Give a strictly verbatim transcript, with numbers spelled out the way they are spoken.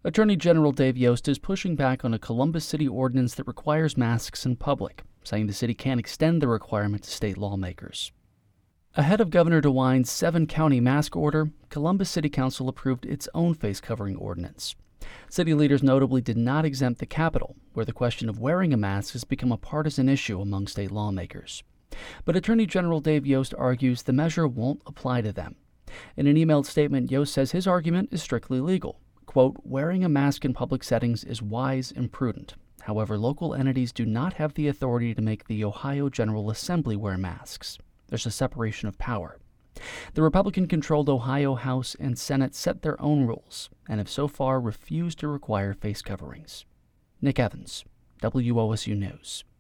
Attorney General Dave Yost is pushing back on a Columbus City ordinance that requires masks in public, saying the city can't extend the requirement to state lawmakers. Ahead of Governor DeWine's seven-county mask order, Columbus City Council approved its own face-covering ordinance. City leaders notably did not exempt the Capitol, where the question of wearing a mask has become a partisan issue among state lawmakers. But Attorney General Dave Yost argues the measure won't apply to them. In an emailed statement, Yost says his argument is strictly legal. Quote, wearing a mask in public settings is wise and prudent. However, local entities do not have the authority to make the Ohio General Assembly wear masks. There's a separation of power. The Republican-controlled Ohio House and Senate set their own rules and have so far refused to require face coverings. Nick Evans, W O S U News.